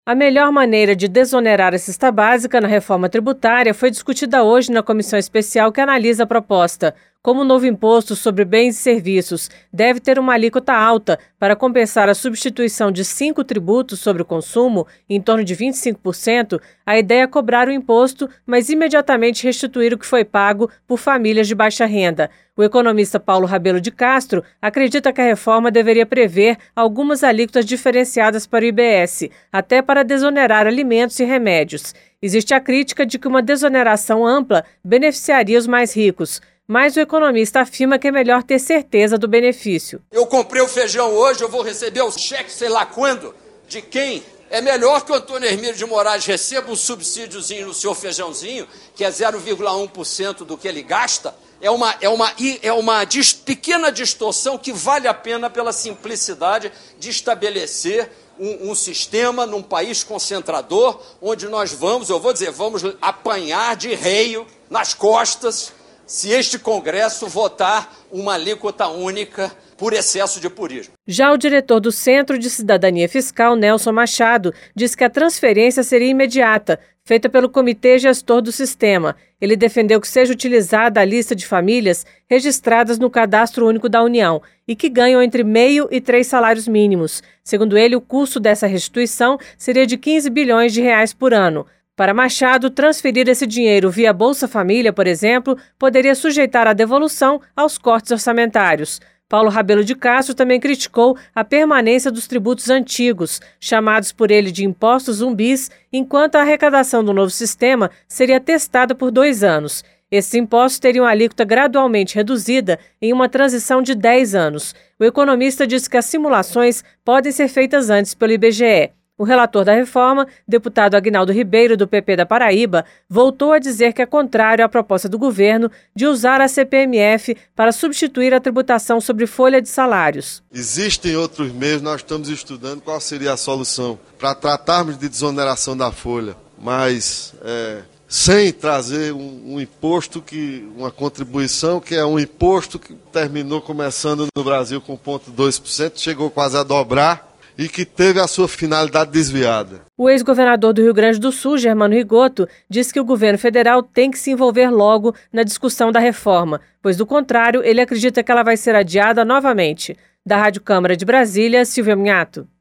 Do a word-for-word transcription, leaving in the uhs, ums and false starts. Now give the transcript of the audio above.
A melhor maneira de desonerar a cesta básica na reforma tributária foi discutida hoje na comissão especial que analisa a proposta. Como o novo imposto sobre bens e serviços deve ter uma alíquota alta para compensar a substituição de cinco tributos sobre o consumo, em torno de vinte e cinco por cento, a ideia é cobrar o imposto, mas imediatamente restituir o que foi pago por famílias de baixa renda. O economista Paulo Rabelo de Castro acredita que a reforma deveria prever algumas alíquotas diferenciadas para o I B S, até para desonerar alimentos e remédios. Existe a crítica de que uma desoneração ampla beneficiaria os mais ricos, mas o economista afirma que é melhor ter certeza do benefício. Eu comprei o feijão hoje, eu vou receber o cheque sei lá quando, de quem? É melhor que o Antônio Hermílio de Moraes receba um subsídiozinho no seu feijãozinho, que é zero vírgula um por cento do que ele gasta. É uma, é uma, é uma dis, pequena distorção que vale a pena pela simplicidade de estabelecer um, um sistema num país concentrador, onde nós vamos, eu vou dizer, vamos apanhar de reio nas costas se este Congresso votar uma alíquota única por excesso de purismo. Já o diretor do Centro de Cidadania Fiscal, Nelson Machado, diz que a transferência seria imediata, feita pelo Comitê Gestor do Sistema. Ele defendeu que seja utilizada a lista de famílias registradas no Cadastro Único da União e que ganham entre meio e três salários mínimos. Segundo ele, o custo dessa restituição seria de quinze bilhões de reais por ano. Para Machado, transferir esse dinheiro via Bolsa Família, por exemplo, poderia sujeitar a devolução aos cortes orçamentários. Paulo Rabelo de Castro também criticou a permanência dos tributos antigos, chamados por ele de impostos zumbis, enquanto a arrecadação do novo sistema seria testada por dois anos. Esses impostos teriam a alíquota gradualmente reduzida em uma transição de dez anos. O economista disse que as simulações podem ser feitas antes pelo I B G E. O relator da reforma, deputado Aguinaldo Ribeiro, do P P da Paraíba, voltou a dizer que é contrário à proposta do governo de usar a C P M F para substituir a tributação sobre folha de salários. Existem outros meios, nós estamos estudando qual seria a solução para tratarmos de desoneração da folha, mas é, sem trazer um, um imposto, que, uma contribuição que é um imposto que terminou começando no Brasil com zero vírgula dois por cento, chegou quase a dobrar, e que teve a sua finalidade desviada. O ex-governador do Rio Grande do Sul, Germano Rigoto, diz que o governo federal tem que se envolver logo na discussão da reforma, pois, do contrário, ele acredita que ela vai ser adiada novamente. Da Rádio Câmara de Brasília, Silvia Minhato.